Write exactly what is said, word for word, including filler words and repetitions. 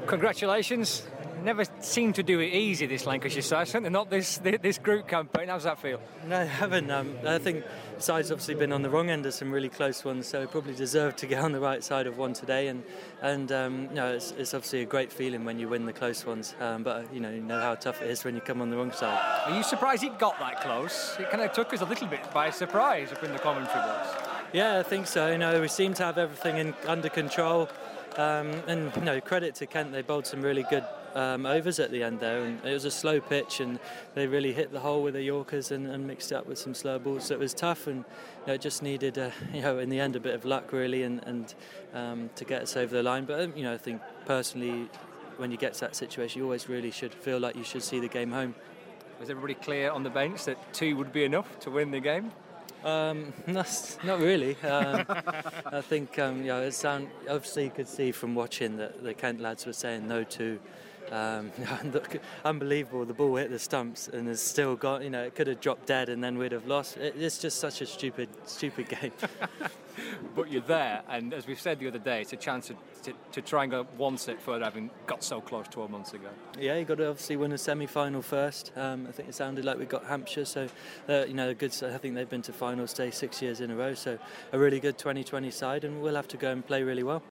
Congratulations. Never seemed to do it easy, this Lancashire side, certainly not this this group campaign. How's that feel? No, I haven't. Um, I think the side's obviously been on the wrong end of some really close ones, so we probably deserved to get on the right side of one today. And and um, you know, it's, it's obviously a great feeling when you win the close ones. Um, but you know, you know how tough it is when you come on the wrong side. Are you surprised it got that close? It kind of took us a little bit by surprise up in the commentary box. Yeah, I think so. You know, we seem to have everything in, under control. Um, and you know, credit to Kent, they bowled some really good um, overs at the end there, and it was a slow pitch, and they really hit the hole with the Yorkers and, and mixed it up with some slow balls. So it was tough, and you know, it just needed, uh, you know, in the end, a bit of luck really, and, and um, to get us over the line. But you know, I think personally, when you get to that situation, you always really should feel like you should see the game home. Was everybody clear on the bench that two would be enough to win the game? Um, not, not really. Um, I think um, you know, it sound, obviously you could see from watching that the Kent lads were saying no to. Um, look, unbelievable, the ball hit the stumps and has still got, you know, it could have dropped dead and then we'd have lost. It, it's just such a stupid stupid game. But you're there, and as we've said the other day, it's a chance to, to, to try and go one step further, having got so close twelve months ago. Yeah, you got to obviously win a semi-final first. Um, I think it sounded like we got Hampshire, so uh, you know, a good. I think they've been to final stage six years in a row, so a really good twenty twenty side, and we'll have to go and play really well.